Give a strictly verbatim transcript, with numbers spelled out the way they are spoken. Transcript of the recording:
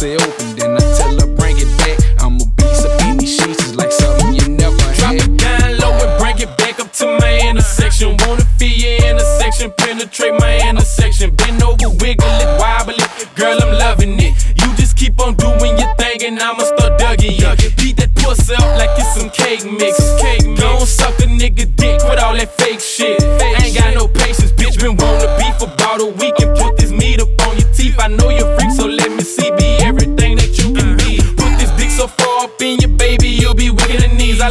pussy open, then I tell her bring it back. I'm a beast up in these sheets, it's like something you never Drop had. it down low and bring it back up to my intersection. Wanna feel your intersection, penetrate my intersection. Bend over, wiggle it, wobble it, girl, I'm loving it. You just keep on doing your thing and I'ma start dugging you. Beat that pussy up like it's some cake mix. Don't suck a nigga dick with all that fake shit. Ain't got no patience, bitch, been wanna beef about a week.